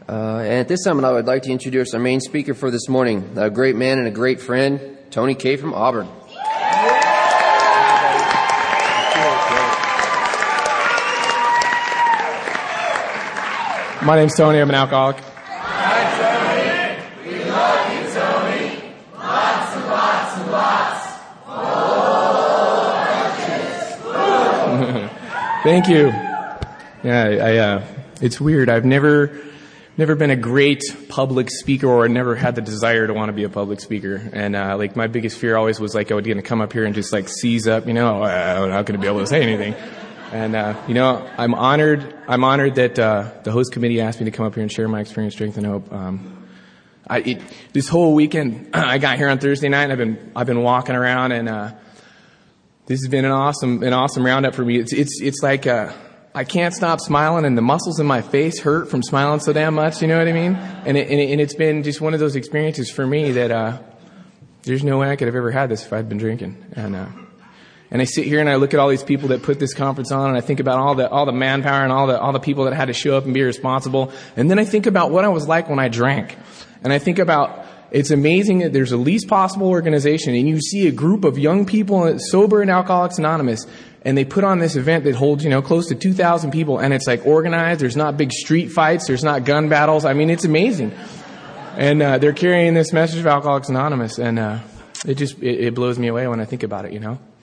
And at this time, I would like to introduce our main speaker for this morning, a great man and a great friend, Tony Kay from Auburn. My name's Tony. I'm an alcoholic. Hi, Tony. We love you, Tony. Lots and lots and lots. Oh, Thank you. Yeah, it's weird. I've never been a great public speaker, or never had the desire to want to be a public speaker. And my biggest fear always was I was going to come up here and just seize up. I'm not going to be able to say anything. And I'm honored that the host committee asked me to come up here and share my experience, strength, and hope. This whole weekend, I got here on Thursday night, and I've been walking around, and this has been an awesome roundup for me. It's like I can't stop smiling, and the muscles in my face hurt from smiling so damn much. You know what I mean? And it's been just one of those experiences for me that there's no way I could have ever had this if I'd been drinking. And I sit here and I look at all these people that put this conference on, and I think about all the manpower and all the people that had to show up and be responsible. And then I think about what I was like when I drank. And I think about, it's amazing that there's a least possible organization, and you see a group of young people sober in Alcoholics Anonymous, and they put on this event that holds, close to 2,000 people, and it's organized. There's not big street fights. There's not gun battles. I mean, it's amazing. And they're carrying this message of Alcoholics Anonymous, and it blows me away when I think about it,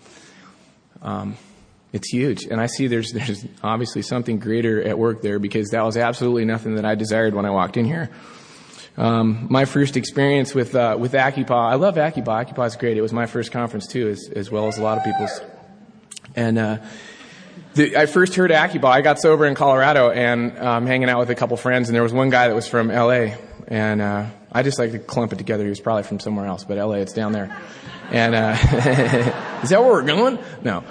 It's huge. And I see there's obviously something greater at work there, because that was absolutely nothing that I desired when I walked in here. My first experience with Acupah, I love Acupah. Acupah is great. It was my first conference too, as well as a lot of people's. And I first heard Acupah. I got sober in Colorado, and hanging out with a couple friends, and there was one guy that was from L.A., and I just like to clump it together. He was probably from somewhere else, but L.A., it's down there. And is that where we're going? No.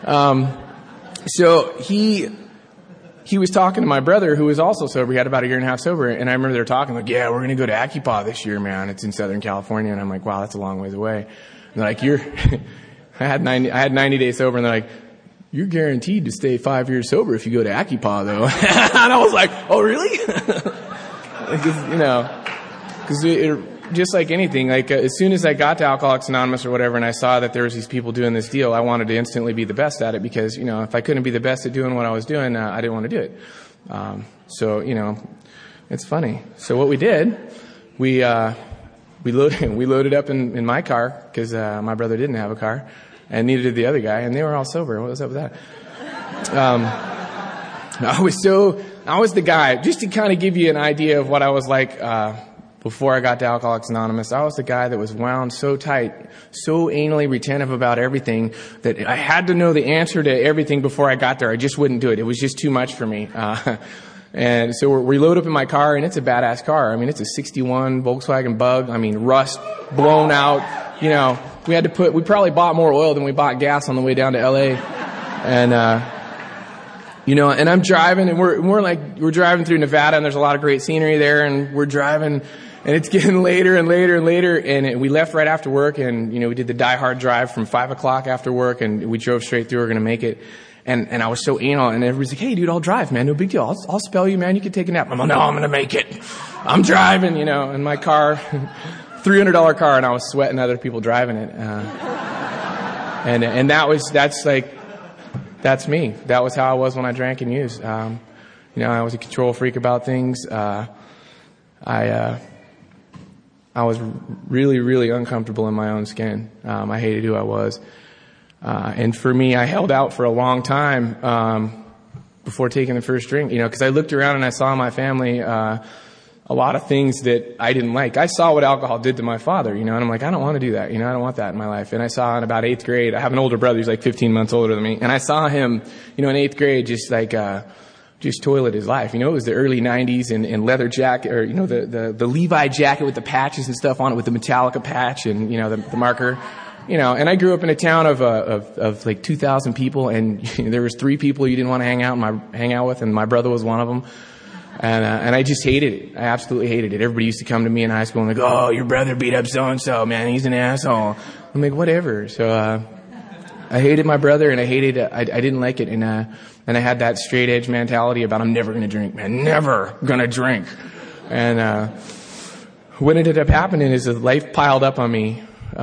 So he was talking to my brother, who was also sober. He had about a year and a half sober, and I remember they were talking yeah, we're going to go to Acupah this year, man. It's in Southern California. And I'm like, wow, that's a long ways away. And they're like, I had 90 days sober, and they're like, you're guaranteed to stay 5 years sober if you go to Acupah, though. And I was like, oh, really? Because just like anything, as soon as I got to Alcoholics Anonymous or whatever, and I saw that there was these people doing this deal, I wanted to instantly be the best at it, because, if I couldn't be the best at doing what I was doing, I didn't want to do it. So it's funny. So what we did, we loaded up in my car, because my brother didn't have a car, and neither did the other guy, and they were all sober. What was up with that? I was the guy, just to kind of give you an idea of what I was like, before I got to Alcoholics Anonymous. I was the guy that was wound so tight, so anally retentive about everything, that I had to know the answer to everything before I got there. I just wouldn't do it. It was just too much for me. And so we load up in my car, and it's a badass car. I mean, it's a 61 Volkswagen Bug. I mean, rust, blown out. We probably bought more oil than we bought gas on the way down to LA. And, and I'm driving, and we're driving through Nevada, and there's a lot of great scenery there, and we're driving, and it's getting later and later and later, and we left right after work, and, we did the Die Hard drive from 5 o'clock after work, and we drove straight through. We're going to make it. And I was so anal, and everybody's like, hey, dude, I'll drive, man. No big deal. I'll spell you, man. You can take a nap. I'm like, no, I'm going to make it. I'm driving, in my car, $300 car, and I was sweating other people driving it. And that's me. That was how I was when I drank and used. I was a control freak about things. I was really, really uncomfortable in my own skin. I hated who I was. And for me, I held out for a long time, before taking the first drink, because I looked around and I saw my family, a lot of things that I didn't like. I saw what alcohol did to my father, and I'm like, I don't want to do that. I don't want that in my life. And I saw in about 8th grade, I have an older brother who's like 15 months older than me. And I saw him, in 8th grade, just toilet his life. It was the early 90s, and leather jacket, or, the Levi jacket with the patches and stuff on it, with the Metallica patch and, the marker. And I grew up in a town of like 2,000 people, and there was 3 people you didn't want to hang out with, and my brother was one of them. And I just hated it. I absolutely hated it. Everybody used to come to me in high school and like, oh, your brother beat up so-and-so, man. He's an asshole. I'm like, whatever. So, I hated my brother, and I didn't like it. And I had that straight edge mentality about, I'm never going to drink, man. Never going to drink. And what ended up happening is that life piled up on me,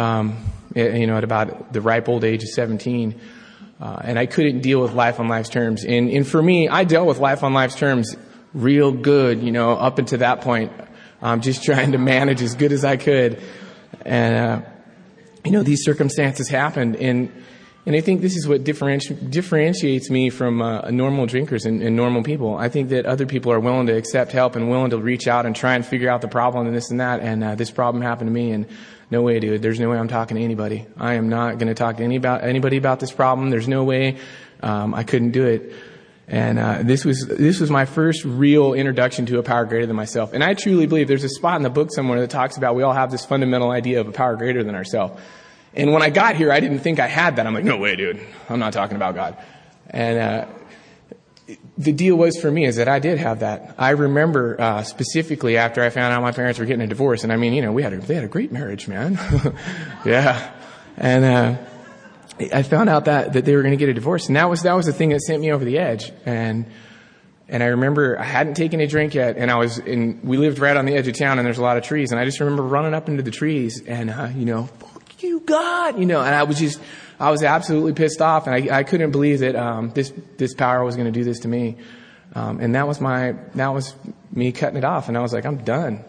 at about the ripe old age of 17. And I couldn't deal with life on life's terms. And for me, I dealt with life on life's terms real good, up until that point. Just trying to manage as good as I could. And, these circumstances happened. And I think this is what differentiates me from normal drinkers and normal people. I think that other people are willing to accept help and willing to reach out and try and figure out the problem and this and that. And this problem happened to me, and no way, dude. There's no way I'm talking to anybody. I am not going to talk to anybody about this problem. There's no way. I couldn't do it. And this was my first real introduction to a power greater than myself. And I truly believe there's a spot in the book somewhere that talks about we all have this fundamental idea of a power greater than ourselves. And when I got here, I didn't think I had that. I'm like, no way, dude. I'm not talking about God. And the deal was for me is that I did have that. I remember specifically after I found out my parents were getting a divorce. And I mean, they had a great marriage, man. Yeah. And I found out that they were going to get a divorce. And that was the thing that sent me over the edge. And I remember I hadn't taken a drink yet, and we lived right on the edge of town, and there's a lot of trees. And I just remember running up into the trees and, fuck you, God, and I was absolutely pissed off, and I couldn't believe that, this power was going to do this to me. And that was me cutting it off. And I was like, I'm done.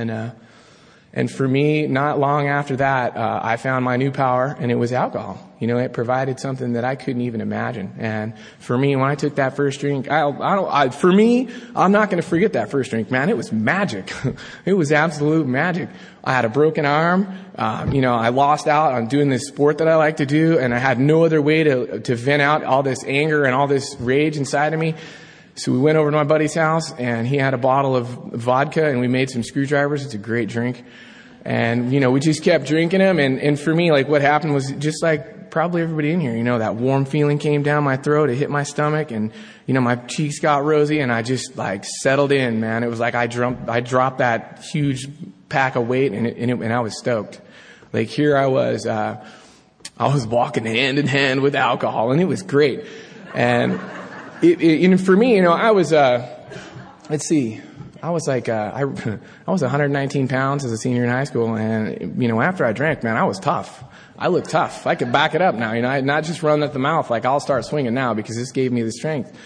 And for me, not long after that, I found my new power, and it was alcohol. It provided something that I couldn't even imagine. And for me, when I took that first drink, I'm not going to forget that first drink, man. It was magic. It was absolute magic. I had a broken arm. I lost out on doing this sport that I like to do, and I had no other way to vent out all this anger and all this rage inside of me. So we went over to my buddy's house, and he had a bottle of vodka, and we made some screwdrivers. It's a great drink. And, we just kept drinking them. And for me, like, what happened was just like probably everybody in here, that warm feeling came down my throat. It hit my stomach, and, my cheeks got rosy, and I just like settled in, man. It was like I dropped that huge pack of weight, and I was stoked. Like, here I was walking hand in hand with alcohol, and it was great. And for me, I was, let's see, I was like, I was 119 pounds as a senior in high school. And, after I drank, man, I was tough. I look tough. I could back it up now, not just run at the mouth. Like, I'll start swinging now because this gave me the strength.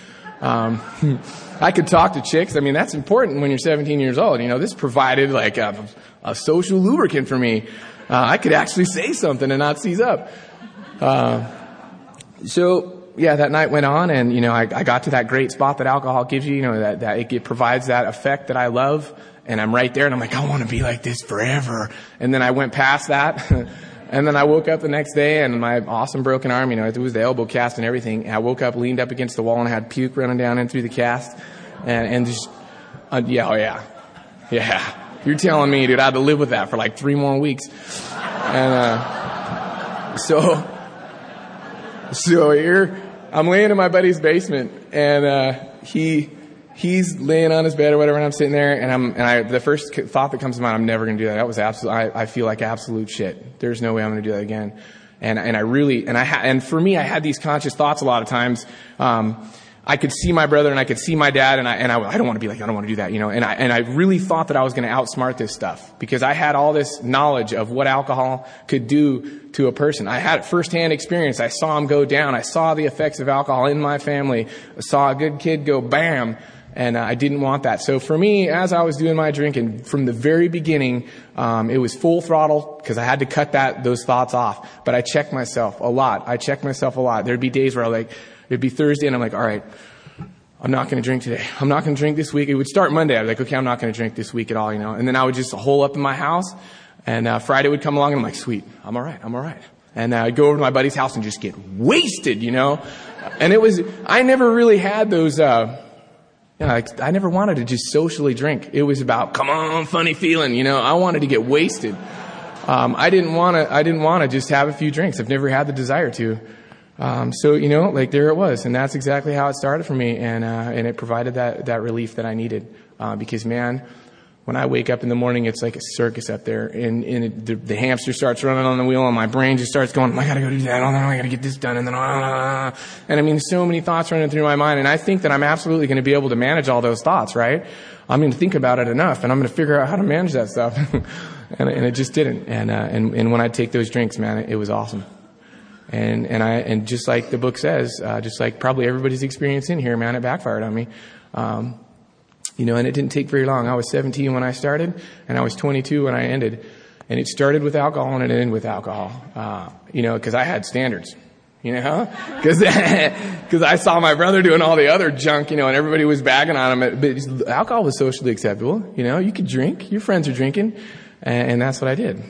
I could talk to chicks. I mean, that's important when you're 17 years old. This provided like a social lubricant for me. I could actually say something and not seize up. Yeah, that night went on, and, I got to that great spot that alcohol gives you, that it provides that effect that I love, and I'm right there, and I'm like, I want to be like this forever. And then I went past that, and then I woke up the next day, and my awesome broken arm, it was the elbow cast and everything, and I woke up, leaned up against the wall, and I had puke running down in through the cast, and just, yeah. You're telling me, dude, I had to live with that for like 3 more weeks. And, so here, I'm laying in my buddy's basement, and he's laying on his bed or whatever, and I'm sitting there, and the first thought that comes to mind, I'm never going to do that. That was I feel like absolute shit. There's no way I'm going to do that again. And for me, I had these conscious thoughts a lot of times. I could see my brother and I could see my dad, and I don't want to be like, I don't want to do that, and I really thought that I was going to outsmart this stuff because I had all this knowledge of what alcohol could do to a person. I had firsthand experience. I saw him go down. I saw the effects of alcohol in my family. I saw a good kid go bam, and I didn't want that. So for me, as I was doing my drinking from the very beginning, it was full throttle because I had to cut those thoughts off. But I checked myself a lot. There'd be days where it'd be Thursday, and I'm like, all right, I'm not going to drink today. I'm not going to drink this week. It would start Monday. I'd be like, okay, I'm not going to drink this week at all, And then I would just hole up in my house, and Friday would come along, and I'm like, sweet, I'm all right. And I'd go over to my buddy's house and just get wasted, And I never really had those, I never wanted to just socially drink. It was about, come on, funny feeling, I wanted to get wasted. I didn't want to just have a few drinks. I've never had the desire to. There it was, and that's exactly how it started for me, and it provided that relief that I needed, because man, When I wake up in the morning, it's like a circus up there, and the hamster starts running on the wheel, and my brain just starts going, I gotta go do that, and then I gotta get this done, and then and I mean, so many thoughts running through my mind, and I think that I'm absolutely going to be able to manage all those thoughts, right? I'm going to think about it enough, and I'm going to figure out how to manage that stuff, and it just didn't. And when I take those drinks, man, it was awesome. And just like the book says, just like probably everybody's experience in here, man, it backfired on me. And it didn't take very long. I was 17 when I started, and I was 22 when I ended. And it started with alcohol, and it ended with alcohol. Because I had standards, because I saw my brother doing all the other junk, and everybody was bagging on him. But alcohol was socially acceptable. You could drink. Your friends are drinking. And that's what I did.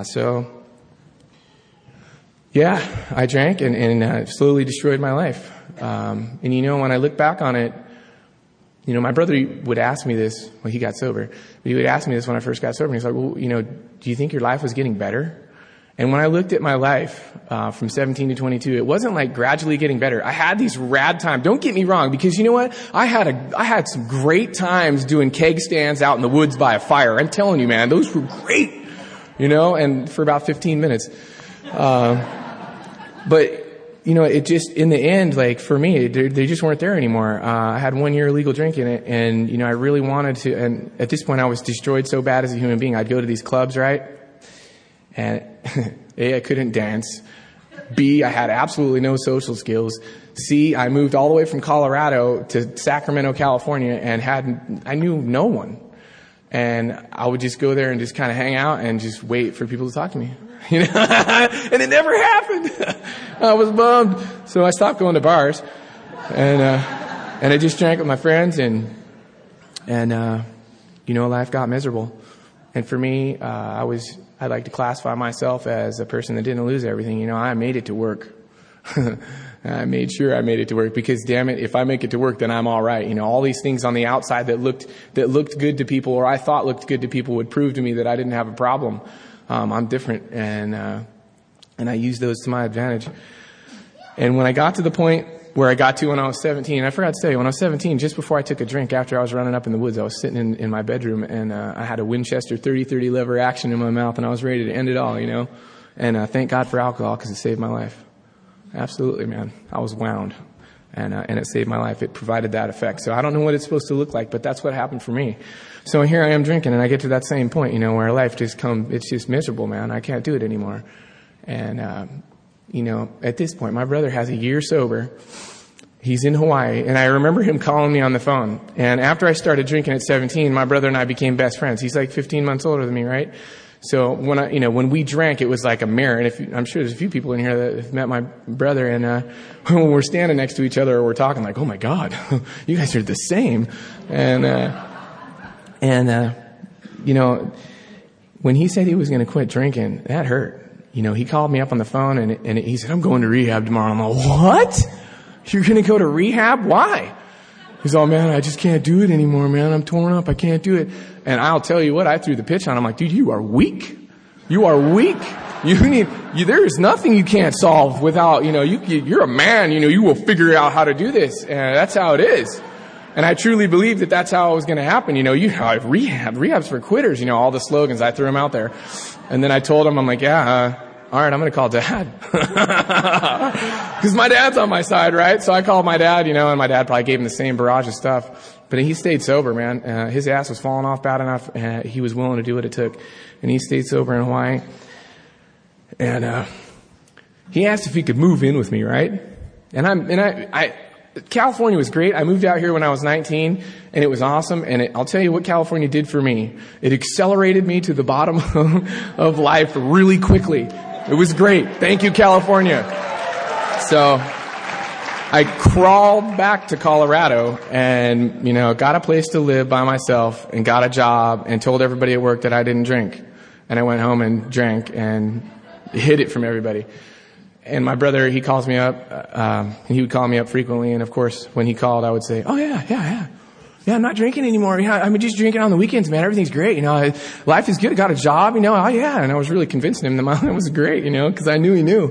I drank and slowly destroyed my life. When I look back on it, my brother would ask me this when he got sober. But he would ask me this when I first got sober. And he's like, well, do you think your life was getting better? And when I looked at my life from 17 to 22, it wasn't like gradually getting better. I had these rad times. Don't get me wrong, because you know what? I had some great times doing keg stands out in the woods by a fire. I'm telling you, man, those were great. And for about 15 minutes. But it just, in the end, like for me, they just weren't there anymore. I had 1 year illegal drinking it, and, I really wanted to, and at this point I was destroyed so bad as a human being. I'd go to these clubs, right? And A, I couldn't dance. B, I had absolutely no social skills. C, I moved all the way from Colorado to Sacramento, California, and I knew no one. And I would just go there and just kind of hang out and just wait for people to talk to me. And it never happened. I was bummed. So I stopped going to bars. And I just drank with my friends and life got miserable. And for me, I like to classify myself as a person that didn't lose everything. I made it to work. I made sure I made it to work, because damn it, if I make it to work, then I'm all right. All these things on the outside that looked good to people, or I thought looked good to people, would prove to me that I didn't have a problem. I'm different, and I use those to my advantage. And when I got to the point where I got to when I was 17, I forgot to say, when I was 17, just before I took a drink, after I was running up in the woods, I was sitting in my bedroom, and I had a Winchester 30-30 lever action in my mouth, and I was ready to end it all, And thank God for alcohol, because it saved my life. Absolutely, man. I was wound, and it saved my life. It provided that effect. So I don't know what it's supposed to look like, but that's what happened for me. So here I am drinking, and I get to that same point, where life it's just miserable, man. I can't do it anymore. And, at this point, my brother has a year sober. He's in Hawaii, and I remember him calling me on the phone. And after I started drinking at 17, my brother and I became best friends. He's like 15 months older than me, right? So when we drank, it was like a mirror. And I'm sure there's a few people in here that have met my brother, and when we're standing next to each other or we're talking, like, oh my God, you guys are the same. When he said he was going to quit drinking, that hurt. He called me up on the phone and he said, I'm going to rehab tomorrow. I'm like, what? You're going to go to rehab? Why? He's all, man, I just can't do it anymore, man. I'm torn up. I can't do it. And I'll tell you what, I threw the pitch on him. I'm like, dude, you are weak. You are weak. There is nothing you can't solve without, you're a man, you will figure out how to do this. And that's how it is. And I truly believe that that's how it was going to happen. Rehab's for quitters, all the slogans. I threw them out there. And then I told him, I'm like, all right, I'm going to call Dad. Because my dad's on my side, right? So I called my dad, and my dad probably gave him the same barrage of stuff. But he stayed sober, man. His ass was falling off bad enough, and he was willing to do what it took. And he stayed sober in Hawaii. And he asked if he could move in with me, right? And California was great. I moved out here when I was 19, and it was awesome. And I'll tell you what California did for me. It accelerated me to the bottom of life really quickly. It was great. Thank you, California. So I crawled back to Colorado and, got a place to live by myself and got a job and told everybody at work that I didn't drink. And I went home and drank and hid it from everybody. And my brother, he calls me up, and he would call me up frequently. And of course, when he called, I would say, oh yeah, I'm not drinking anymore. Yeah, I'm just drinking on the weekends, man. Everything's great. Life is good. I got a job, oh yeah. And I was really convincing him that my life was great, because I knew he knew.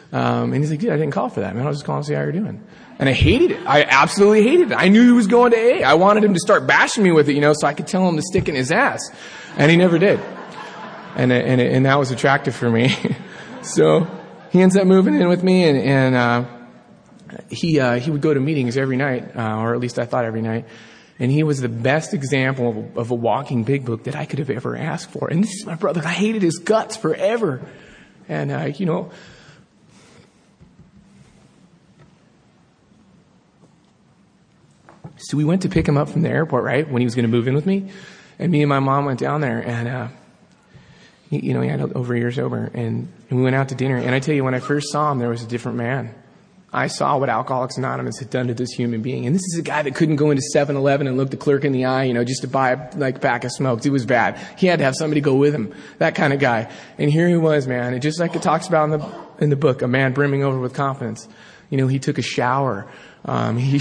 And he's like, dude, I didn't call for that, man. I was just calling to see how you're doing. And I hated it. I absolutely hated it. I knew he was going to AA. I wanted him to start bashing me with it, so I could tell him to stick in his ass. And he never did. And that was attractive for me. So he ends up moving in with me, and he would go to meetings every night, or at least I thought every night. And he was the best example of a walking big book that I could have ever asked for. And this is my brother. I hated his guts forever. And, so we went to pick him up from the airport, right, when he was going to move in with me. And me and my mom went down there, and, he had over a year sober. And we went out to dinner. And I tell you, when I first saw him, there was a different man. I saw what Alcoholics Anonymous had done to this human being. And this is a guy that couldn't go into 7-Eleven and look the clerk in the eye, just to buy a pack of smokes. It was bad. He had to have somebody go with him. That kind of guy. And here he was, man. And just like it talks about in the book, a man brimming over with confidence. He took a shower. He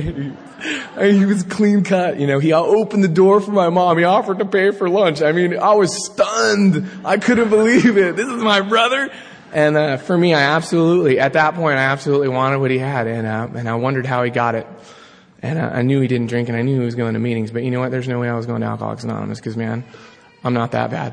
was clean cut. He opened the door for my mom. He offered to pay for lunch. I was stunned. I couldn't believe it. This is my brother. And for me, at that point, I absolutely wanted what he had, and I wondered how he got it. And I knew he didn't drink, and I knew he was going to meetings. But you know what? There's no way I was going to Alcoholics Anonymous, because, man, I'm not that bad.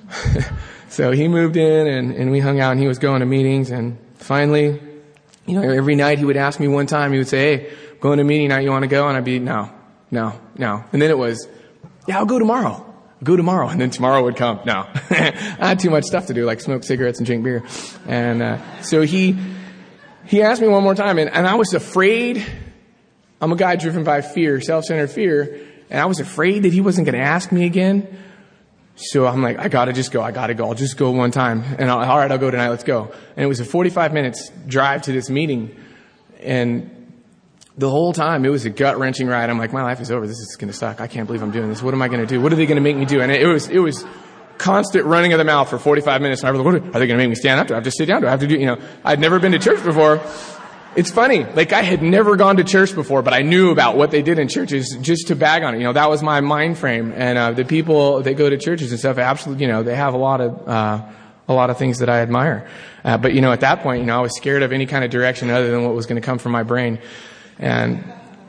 So he moved in, and we hung out, and he was going to meetings. And finally, every night he would ask me one time, he would say, hey, going to meeting night, you want to go? And I'd be, no. And then it was, yeah, I'll go tomorrow. And then tomorrow would come. No. I had too much stuff to do, like smoke cigarettes and drink beer. And so he asked me one more time, and I was afraid. I'm a guy driven by fear, self-centered fear, and I was afraid that he wasn't going to ask me again. So I'm like, I got to go. I'll just go one time. And all right, I'll go tonight. Let's go. And it was a 45 minutes drive to this meeting. And the whole time, it was a gut-wrenching ride. I'm like, my life is over. This is going to suck. I can't believe I'm doing this. What am I going to do? What are they going to make me do? And it was constant running of the mouth for 45 minutes. And I was like, are they going to make me stand up? Do I have to sit down? Do I have to do, I'd never been to church before. It's funny. Like, I had never gone to church before, but I knew about what they did in churches just to bag on it. That was my mind frame. And the people that go to churches and stuff, absolutely, they have a lot of things that I admire. But, at that point, I was scared of any kind of direction other than what was going to come from my brain. And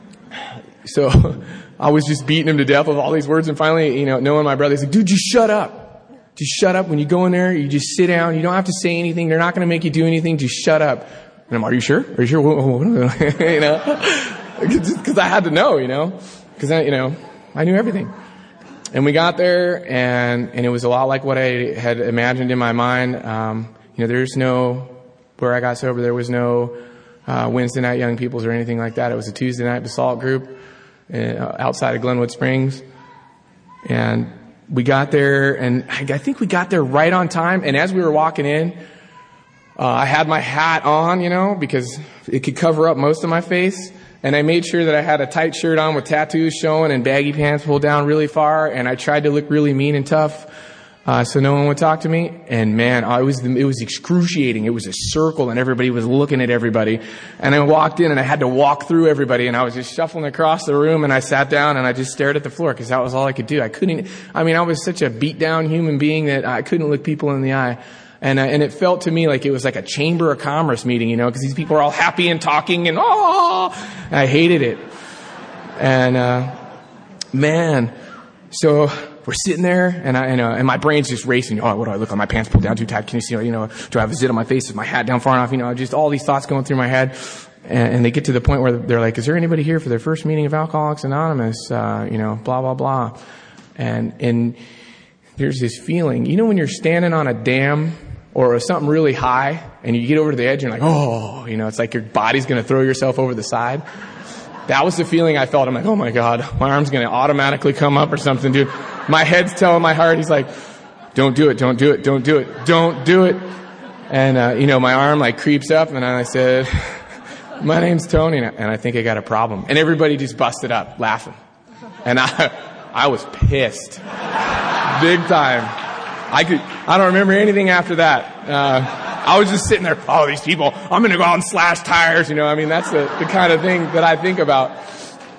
so I was just beating him to death with all these words. And finally, knowing my brother, he's like, dude, just shut up. Just shut up. When you go in there, you just sit down. You don't have to say anything. They're not going to make you do anything. Just shut up. And I'm, are you sure? Are you sure? Because I had to know, because I knew everything. And we got there, and it was a lot like what I had imagined in my mind. Where I got sober, there was no Wednesday night young peoples or anything like that. It was a Tuesday night basalt group outside of Glenwood Springs. And we got there, and I think we got there right on time. And as we were walking in, I had my hat on, because it could cover up most of my face. And I made sure that I had a tight shirt on with tattoos showing and baggy pants pulled down really far. And I tried to look really mean and tough. So no one would talk to me. And man, it was excruciating. It was a circle and everybody was looking at everybody. And I walked in and I had to walk through everybody, and I was just shuffling across the room, and I sat down and I just stared at the floor because that was all I could do. I was such a beat down human being that I couldn't look people in the eye. And it felt to me like it was like a chamber of commerce meeting, because these people are all happy and talking and I hated it. And, so we're sitting there, and my brain's just racing. Oh, what do I look like? My pants pulled down too tight. Can you see? Do I have a zit on my face? Is my hat down far enough? Just all these thoughts going through my head. And they get to the point where they're like, "Is there anybody here for their first meeting of Alcoholics Anonymous?" Blah blah blah. And there's this feeling, when you're standing on a dam or something really high, and you get over to the edge, and you're like, it's like your body's going to throw yourself over the side. That was the feeling I felt. I'm like, oh my God, my arm's going to automatically come up or something, dude. My head's telling my heart, he's like, don't do it, don't do it, don't do it, don't do it. And, my arm like creeps up, and I said, my name's Tony, and I think I got a problem. And everybody just busted up laughing. And I was pissed. Big time. I don't remember anything after that. I was just sitting there, these people, I'm going to go out and slash tires. That's the kind of thing that I think about.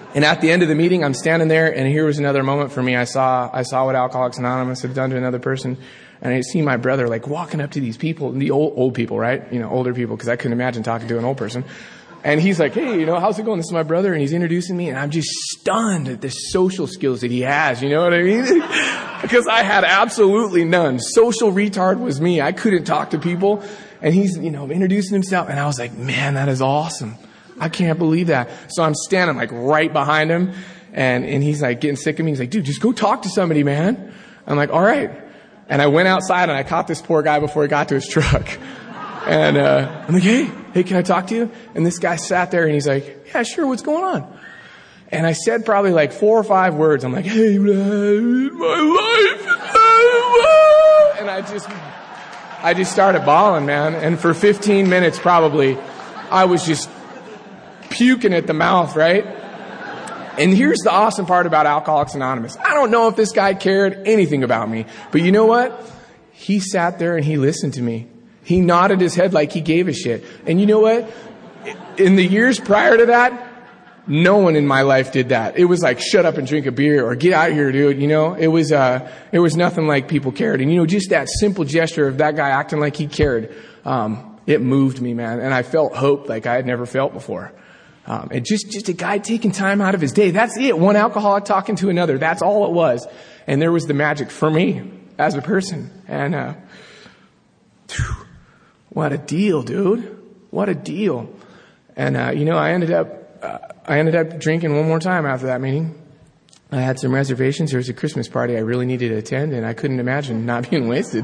And at the end of the meeting, I'm standing there, and here was another moment for me. I saw what Alcoholics Anonymous had done to another person, and I see my brother like walking up to these people, the old people, right? Older people, because I couldn't imagine talking to an old person. And he's like, hey, how's it going? This is my brother, and he's introducing me, and I'm just stunned at the social skills that he has. You know what I mean? Because I had absolutely none. Social retard was me. I couldn't talk to people, and he's, introducing himself, and I was like, man, that is awesome. I can't believe that. So I'm standing like right behind him, and he's like getting sick of me. He's like, dude, just go talk to somebody, man. I'm like, all right. And I went outside and I caught this poor guy before he got to his truck. And I'm like, hey, can I talk to you? And this guy sat there and he's like, yeah, sure, what's going on? And I said probably like 4 or 5 words. I'm like, hey, my life. And I just started bawling, man. And for 15 minutes probably, I was just puking at the mouth, right? And here's the awesome part about Alcoholics Anonymous. I don't know if this guy cared anything about me, but you know what? He sat there and he listened to me. He nodded his head like he gave a shit. And you know what? In the years prior to that, no one in my life did that. It was like, shut up and drink a beer, or get out of here, dude. It was nothing like people cared. And just that simple gesture of that guy acting like he cared, it moved me, man. And I felt hope like I had never felt before. And just a guy taking time out of his day. That's it. One alcoholic talking to another. That's all it was. And there was the magic for me as a person. And, what a deal, dude. What a deal. And, I ended up drinking one more time after that meeting. I had some reservations. There was a Christmas party I really needed to attend, and I couldn't imagine not being wasted.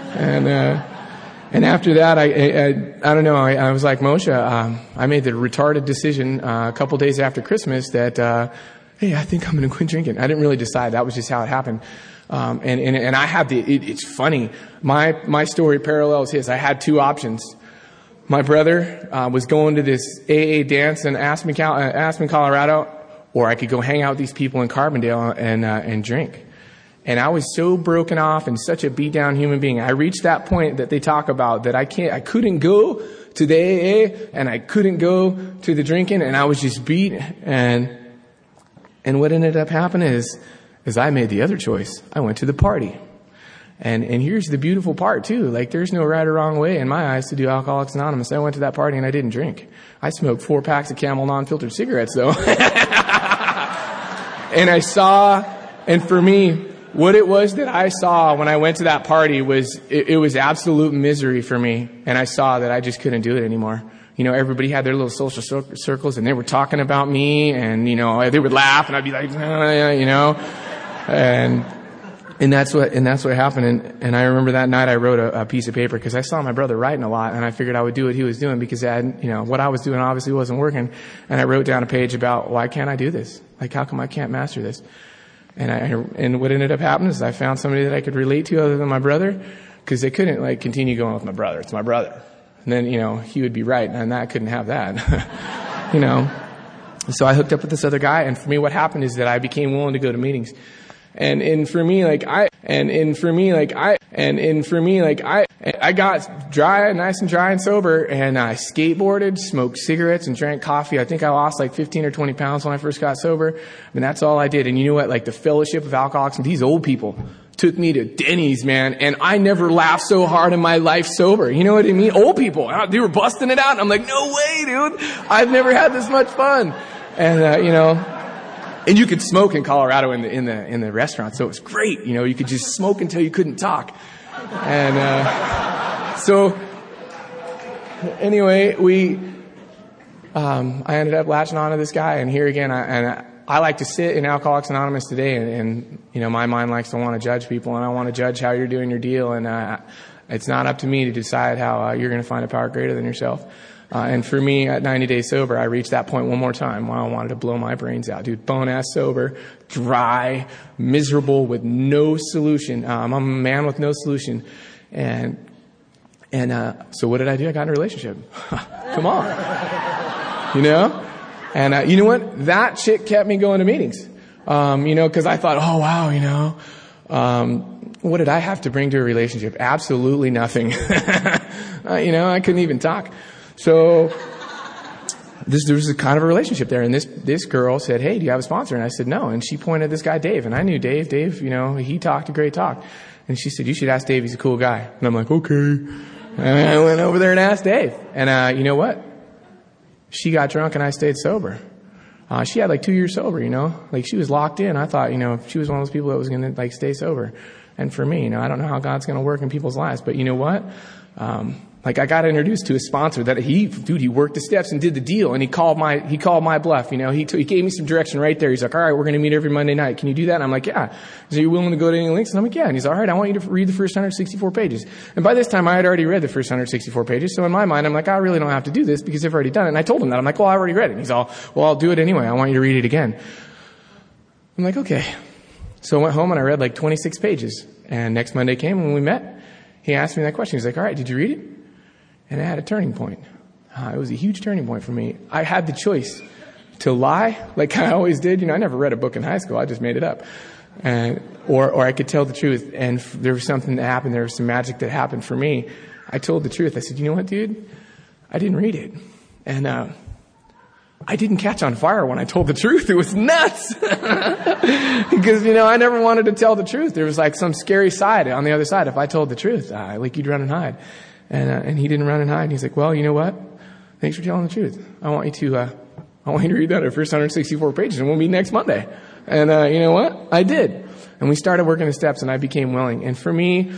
And after that, I don't know, I was like Moshe. I made the retarded decision a couple days after Christmas that, hey, I think I'm going to quit drinking. I didn't really decide. That was just how it happened. And I had it's funny. My story parallels his. I had 2 options. My brother was going to this AA dance in Aspen, Colorado, or I could go hang out with these people in Carbondale and drink. And I was so broken off and such a beat down human being. I reached that point that they talk about that I couldn't go to the AA and I couldn't go to the drinking, and I was just beat. And what ended up happening is I made the other choice. I went to the party. And here's the beautiful part too. Like, there's no right or wrong way in my eyes to do Alcoholics Anonymous. I went to that party and I didn't drink. I smoked 4 packs of Camel non-filtered cigarettes though. And for me, what it was that I saw when I went to that party was, it was absolute misery for me. And I saw that I just couldn't do it anymore. Everybody had their little social circles and they were talking about me, and, they would laugh and I'd be like, and that's what happened. And I remember that night I wrote a piece of paper because I saw my brother writing a lot, and I figured I would do what he was doing because what I was doing obviously wasn't working. And I wrote down a page about, why can't I do this? Like, how come I can't master this? And what ended up happening is I found somebody that I could relate to other than my brother, because they couldn't continue going with my brother. It's my brother. And then, he would be right, and I couldn't have that. So I hooked up with this other guy, and for me what happened is that I became willing to go to meetings. And for me, I got nice and dry and sober, and I skateboarded, smoked cigarettes, and drank coffee. I think I lost 15 or 20 pounds when I first got sober. And that's all I did. And you know what? The fellowship of alcoholics, and these old people took me to Denny's, man. And I never laughed so hard in my life sober. You know what I mean? Old people, they were busting it out. And I'm like, no way, dude. I've never had this much fun. And, and you could smoke in Colorado in the restaurant, so it was great. You could just smoke until you couldn't talk. And so anyway, I ended up latching onto this guy, and here again, I like to sit in Alcoholics Anonymous today, and my mind likes to want to judge people, and I want to judge how you're doing your deal, and it's not up to me to decide how you're going to find a power greater than yourself. And for me, at 90 days sober, I reached that point one more time where I wanted to blow my brains out. Dude, bone-ass sober, dry, miserable, with no solution. I'm a man with no solution. And so what did I do? I got in a relationship. Come on. And you know what? That chick kept me going to meetings. Because I thought, oh, wow, what did I have to bring to a relationship? Absolutely nothing. I couldn't even talk. So there was a kind of a relationship there. And this girl said, hey, do you have a sponsor? And I said, no. And she pointed at this guy, Dave. And I knew Dave. Dave, he talked a great talk. And she said, you should ask Dave. He's a cool guy. And I'm like, okay. And I went over there and asked Dave. And, you know what? She got drunk and I stayed sober. She had 2 years sober, she was locked in. I thought, she was one of those people that was going to stay sober. And for me, I don't know how God's going to work in people's lives, but you know what? I got introduced to a sponsor that he worked the steps and did the deal, and he called my bluff. He gave me some direction right there. He's like, all right, we're going to meet every Monday night. Can you do that? And I'm like, yeah. So you willing to go to any links? And I'm like, yeah. And he's all right. I want you to read the first 164 pages. And by this time, I had already read the first 164 pages. So in my mind, I'm like, I really don't have to do this because I've already done it. And I told him that. I'm like, well, I already read it. And he's all, well, I'll do it anyway. I want you to read it again. I'm like, okay. So I went home and I read 26 pages. And next Monday came when we met. He asked me that question. He's like, all right, did you read it? And I had a turning point. It was a huge turning point for me. I had the choice to lie, like I always did. I never read a book in high school. I just made it up. Or I could tell the truth. And there was something that happened. There was some magic that happened for me. I told the truth. I said, you know what, dude? I didn't read it. And I didn't catch on fire when I told the truth. It was nuts. Because, I never wanted to tell the truth. There was some scary side on the other side. If I told the truth, you'd run and hide. And he didn't run and hide. And he's like, well, you know what? Thanks for telling the truth. I want you to read that at first 164 pages and we'll meet next Monday. And, you know what? I did. And we started working the steps and I became willing. And for me,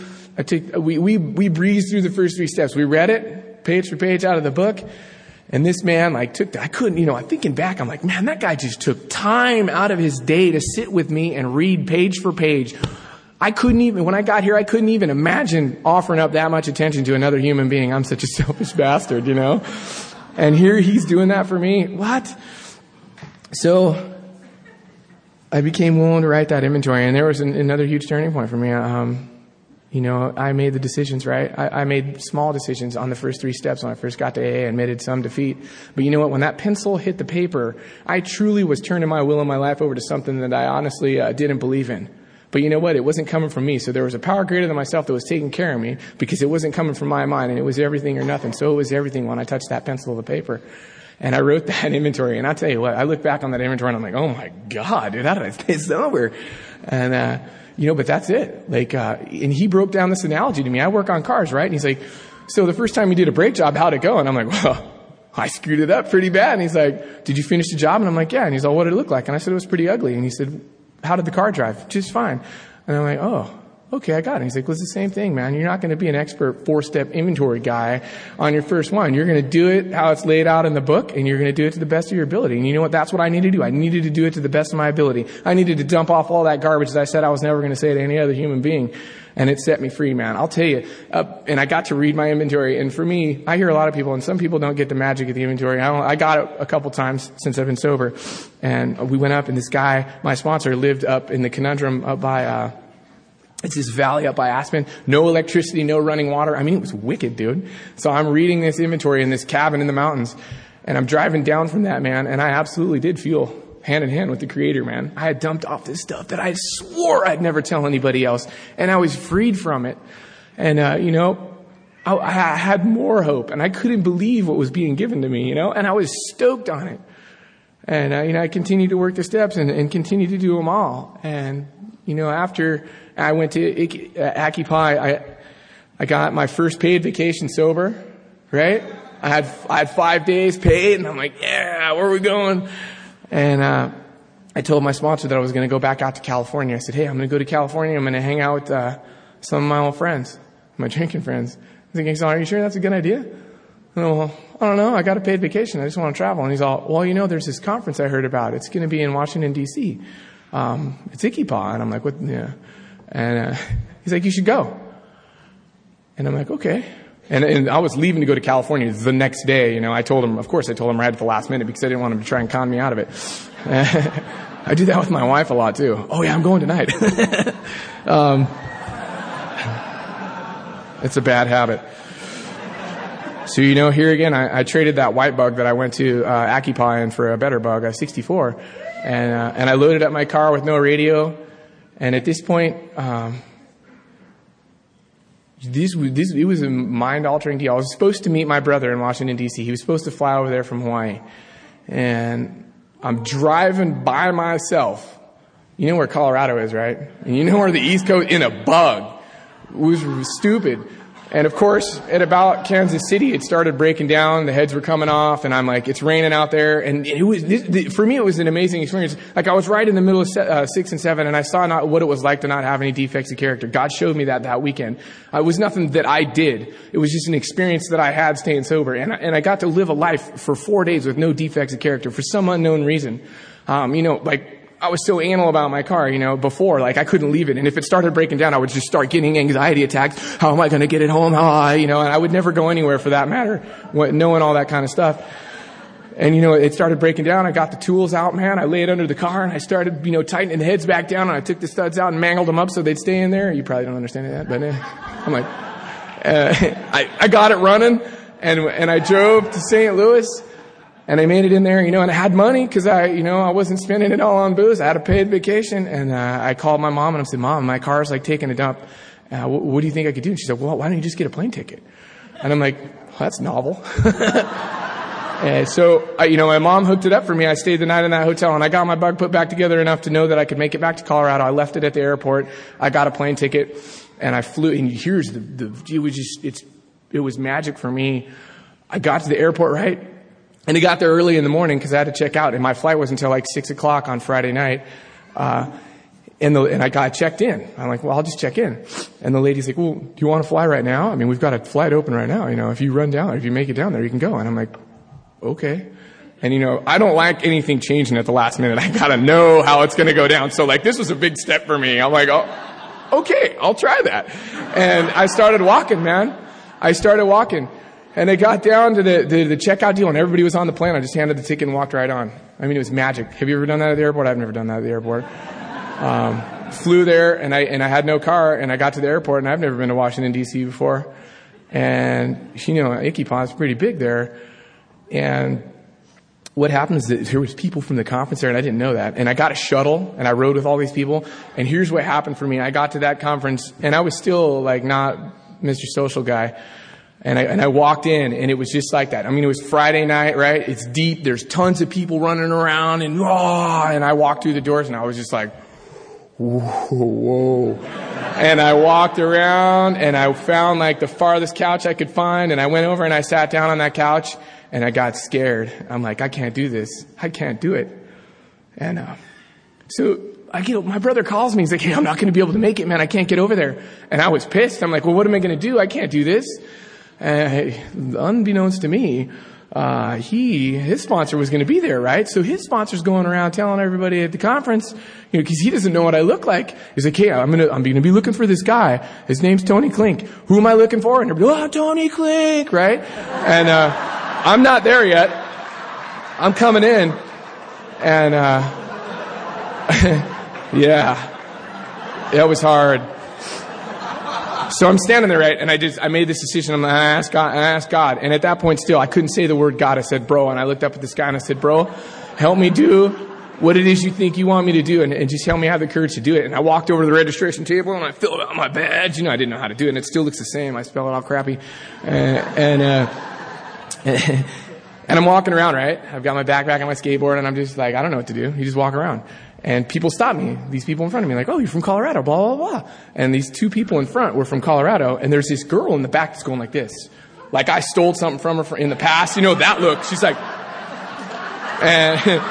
we breezed through the first 3 steps. We read it page for page out of the book. And this man, thinking back, I'm like, man, that guy just took time out of his day to sit with me and read page for page. When I got here, I couldn't even imagine offering up that much attention to another human being. I'm such a selfish bastard, And here he's doing that for me. What? So I became willing to write that inventory, and there was another huge turning point for me. I made the decisions, right? I made small decisions on the first 3 steps when I first got to AA, admitted some defeat. But you know what? When that pencil hit the paper, I truly was turning my will and my life over to something that I honestly didn't believe in. But you know what? It wasn't coming from me. So there was a power greater than myself that was taking care of me because it wasn't coming from my mind, and it was everything or nothing. So it was everything when I touched that pencil to the paper. And I wrote that inventory. And I'll tell you what, I look back on that inventory and I'm like, oh my God, dude, how did I stay sober? And, but that's it. And he broke down this analogy to me. I work on cars, right? And he's like, so the first time you did a brake job, how'd it go? And I'm like, well, I screwed it up pretty bad. And he's like, did you finish the job? And I'm like, yeah. And he's like, what did it look like? And I said, it was pretty ugly. And he said, how did the car drive? Just fine. And I'm like, oh, okay, I got it. And he's like, well, it's the same thing, man. You're not going to be an expert 4-step inventory guy on your first one. You're going to do it how it's laid out in the book, and you're going to do it to the best of your ability. And you know what? That's what I need to do. I needed to do it to the best of my ability. I needed to dump off all that garbage that I said I was never going to say to any other human being. And it set me free, man. I'll tell you. And I got to read my inventory. And for me, I hear a lot of people, and some people don't get the magic of the inventory. I got it a couple times since I've been sober. And we went up, and this guy, my sponsor, lived up in the Conundrum up by, it's this valley up by Aspen. No electricity, no running water. I mean, it was wicked, dude. So I'm reading this inventory in this cabin in the mountains. And I'm driving down from that, man. And I absolutely did feel hand in hand with the Creator, man. I had dumped off this stuff that I swore I'd never tell anybody else. And I was freed from it. And, I had more hope. And I couldn't believe what was being given to me, and I was stoked on it. And, I continued to work the steps and continued to do them all. And, after I went to Occupy, I got my first paid vacation sober, right? I had 5 days paid, and I'm like, yeah, where are we going? And I told my sponsor that I was going to go back out to California. I said, hey, I'm going to go to California. I'm going to hang out with some of my old friends, my drinking friends. I think he's all, are you sure that's a good idea? Well, I don't know. I got a paid vacation. I just want to travel. And he's all, well, there's this conference I heard about. It's going to be in Washington, D.C. It's Ikipa. And I'm like, what? Yeah. And he's like, you should go. And I'm like, okay. And I was leaving to go to California the next day. I told him right at the last minute because I didn't want him to try and con me out of it. I do that with my wife a lot too. Oh yeah, I'm going tonight. It's a bad habit. So, here again, I traded that white bug that I went to Occupy in for a better bug, a 64. And I loaded up my car with no radio. And at this point, it was a mind-altering deal. I was supposed to meet my brother in Washington, D.C. He was supposed to fly over there from Hawaii. and I'm driving by myself. You know where Colorado is, right? And you know where the East Coast, in a bug. It was stupid. And of course, at about Kansas City, it started breaking down. The heads were coming off, and I'm like, it's raining out there. And it was, for me, it was an amazing experience. Like, I was right in the middle of 6 and 7, and I saw not what it was like to not have any defects of character. God showed me that weekend. It was nothing that I did. It was just an experience that I had staying sober. And I got to live a life for 4 days with no defects of character for some unknown reason. I was so anal about my car, before, I couldn't leave it. And if it started breaking down, I would just start getting anxiety attacks. How am I going to get it home? And I would never go anywhere for that matter, knowing all that kind of stuff. And, it started breaking down. I got the tools out, man. I laid under the car and I started, tightening the heads back down, and I took the studs out and mangled them up so they'd stay in there. You probably don't understand that, but I'm like, I got it running, and I drove to St. Louis. And I made it in there, and I had money because I wasn't spending it all on booze. I had a paid vacation, and I called my mom and I said, "Mom, my car's taking a dump. What do you think I could do?" And she said, "Well, why don't you just get a plane ticket?" And I'm like, well, "That's novel." And so, my mom hooked it up for me. I stayed the night in that hotel, and I got my bug put back together enough to know that I could make it back to Colorado. I left it at the airport. I got a plane ticket, and I flew. And here's it was magic for me. I got to the airport, right? And I got there early in the morning because I had to check out, and my flight was until 6 o'clock on Friday night. And I got checked in. I'm like, well, I'll just check in. And the lady's like, well, do you want to fly right now? I mean, we've got a flight open right now. If you run down, if you make it down there, you can go. And I'm like, okay. And I don't like anything changing at the last minute. I gotta know how it's gonna go down. So this was a big step for me. I'm like, oh, okay, I'll try that. And I started walking, man. And I got down to the checkout deal, and everybody was on the plane. I just handed the ticket and walked right on. I mean, it was magic. Have you ever done that at the airport? I've never done that at the airport. Flew there, and I had no car, and I got to the airport, and I've never been to Washington, D.C. before. And, Icky Pond's pretty big there. And what happened is that there was people from the conference there, and I didn't know that. And I got a shuttle, and I rode with all these people. And here's what happened for me. I got to that conference, and I was still, not Mr. Social guy. And I walked in, and it was just like that. I mean, it was Friday night, right? It's deep. There's tons of people running around, and I walked through the doors, and I was just like, whoa. And I walked around, and I found the farthest couch I could find, and I went over and I sat down on that couch, and I got scared. I'm like, I can't do this. I can't do it. And so my brother calls me. He's like, hey, I'm not going to be able to make it, man. I can't get over there. And I was pissed. I'm like, well, what am I going to do? I can't do this. Unbeknownst to me, his sponsor was going to be there, right? So his sponsor's going around telling everybody at the conference, because he doesn't know what I look like. He's like, hey, I'm going to be looking for this guy. His name's Tony Klink. Who am I looking for? And everybody, Tony Klink, right? And, I'm not there yet. I'm coming in. And, yeah, it was hard. So I'm standing there, right, and I made this decision. I asked God, and at that point still, I couldn't say the word God. I said, bro, and I looked up at this guy and I said, bro, help me do what it is you think you want me to do, and just help me have the courage to do it. And I walked over to the registration table and I filled out my badge. I didn't know how to do it, and it still looks the same. I spell it all crappy. And I'm walking around, right? I've got my backpack and my skateboard, and I'm just like, I don't know what to do. You just walk around. And people stop me, these people in front of me, like, oh, you're from Colorado, blah, blah, blah. And these two people in front were from Colorado, and there's this girl in the back that's going like this. Like I stole something from her in the past. That look. She's like, and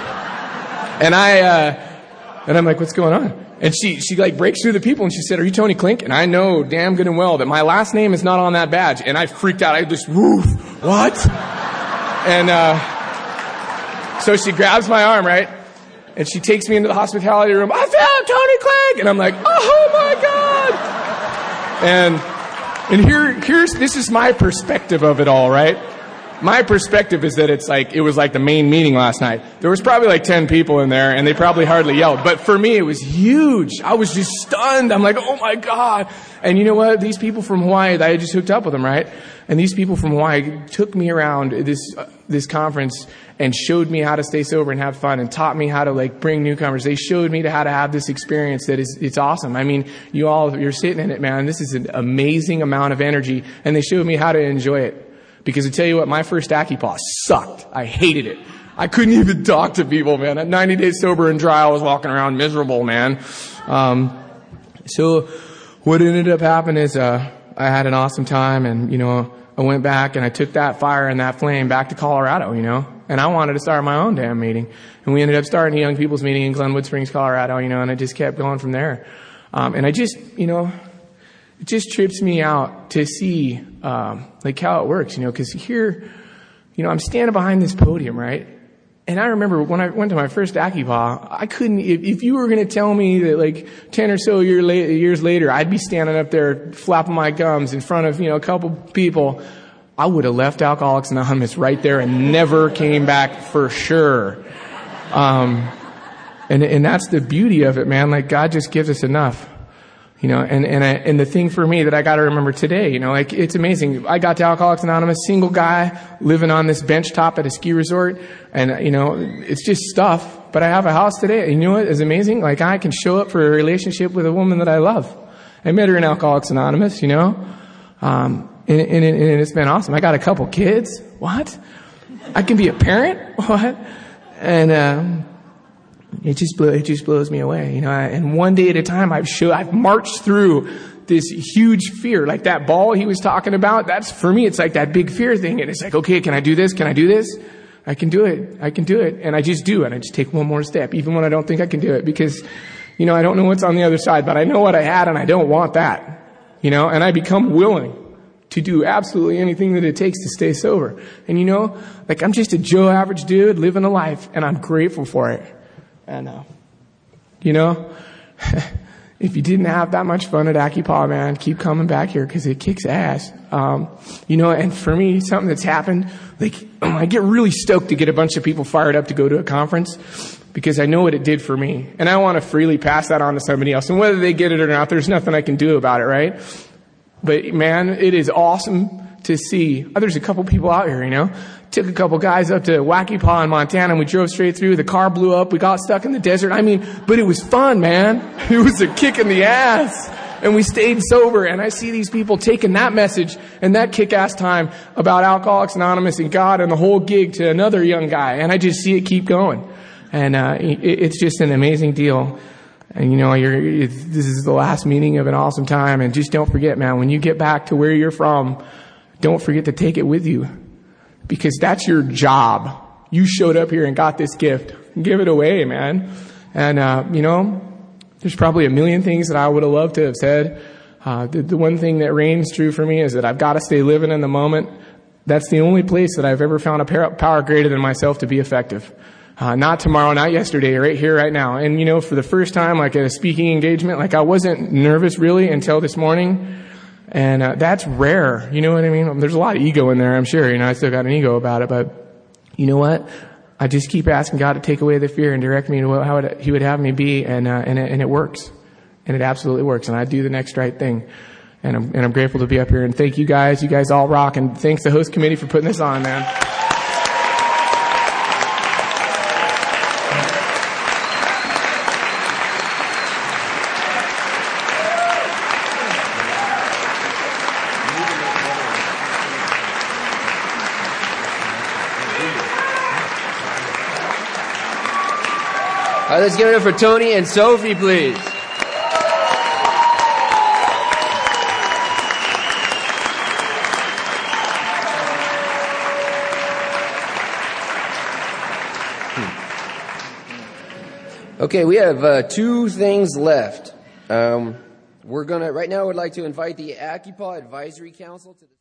I'm like, what's going on? And she breaks through the people, and she said, are you Tony Klink? And I know damn good and well that my last name is not on that badge. And I freaked out. I just, woof, what? And so she grabs my arm, right? And she takes me into the hospitality room. I found Tony Klink! And I'm like, oh my God! And this is my perspective of it all, right? My perspective is that it was like the main meeting last night. There was probably 10 people in there, and they probably hardly yelled. But for me, it was huge. I was just stunned. I'm like, oh my God. And you know what? These people from Hawaii, I just hooked up with them, right? And these people from Hawaii took me around this conference and showed me how to stay sober and have fun, and taught me how to bring newcomers. They showed me how to have this experience it's awesome. I mean, you're sitting in it, man. This is an amazing amount of energy, and they showed me how to enjoy it. Because I tell you what, my first Acupaw sucked. I hated it. I couldn't even talk to people, man. At 90 days sober and dry, I was walking around miserable, man. So what ended up happening is, I had an awesome time, and, I went back and I took that fire and that flame back to Colorado, and I wanted to start my own damn meeting. And we ended up starting a young people's meeting in Glenwood Springs, Colorado, and I just kept going from there. And I just, it just trips me out to see, like how it works, cause here, I'm standing behind this podium, right? And I remember when I went to my first Akipa, I couldn't, if you were going to tell me that like 10 or so years later, I'd be standing up there flapping my gums in front of, a couple people, I would have left Alcoholics Anonymous right there and never came back for sure. And that's the beauty of it, man. Like God just gives us enough. And the thing for me that I got to remember today, like it's amazing. I got to Alcoholics Anonymous, single guy living on this bench top at a ski resort, and it's just stuff. But I have a house today. And you know what is amazing? Like I can show up for a relationship with a woman that I love. I met her in Alcoholics Anonymous, and it's been awesome. I got a couple kids. What? I can be a parent? What? And it just blows me away, and one day at a time I've marched through this huge fear, like that ball he was talking about. That's for me, it's like that big fear thing. And it's like, okay, can I do this? Can I do this? I can do it. I can do it. And I just do. And I just take one more step, even when I don't think I can do it, because, I don't know what's on the other side, but I know what I had and I don't want that, and I become willing to do absolutely anything that it takes to stay sober. And like I'm just a Joe average dude living a life, and I'm grateful for it. And, if you didn't have that much fun at Akipa, man, keep coming back here because it kicks ass. And for me, something that's happened, like, I get really stoked to get a bunch of people fired up to go to a conference because I know what it did for me. And I want to freely pass that on to somebody else. And whether they get it or not, there's nothing I can do about it, right? But man, it is awesome to see. There's a couple people out here, Took a couple guys up to Waukee in Montana, and we drove straight through. The car blew up. We got stuck in the desert. But it was fun, man. It was a kick in the ass. And we stayed sober. And I see these people taking that message and that kick-ass time about Alcoholics Anonymous and God and the whole gig to another young guy. And I just see it keep going. And it's just an amazing deal. And this is the last meeting of an awesome time. And just don't forget, man, when you get back to where you're from, don't forget to take it with you. Because that's your job. You showed up here and got this gift. Give it away, man. And, there's probably a million things that I would have loved to have said. The one thing that reigns true for me is that I've got to stay living in the moment. That's the only place that I've ever found a power greater than myself to be effective. Not tomorrow, not yesterday, right here, right now. And, for the first time, like at a speaking engagement, like I wasn't nervous really until this morning. And that's rare, you know what I mean? There's a lot of ego in there, I'm sure. I still got an ego about it, but you know what? I just keep asking God to take away the fear and direct me to how He would have me be, and it works, and it absolutely works. And I do the next right thing, and I'm grateful to be up here. And thank you guys. You guys all rock, and thanks the host committee for putting this on, man. All right, let's give it up for Tony and Sophie, please. Okay, we have two things left. Right now, I would like to invite the Akipa Advisory Council to the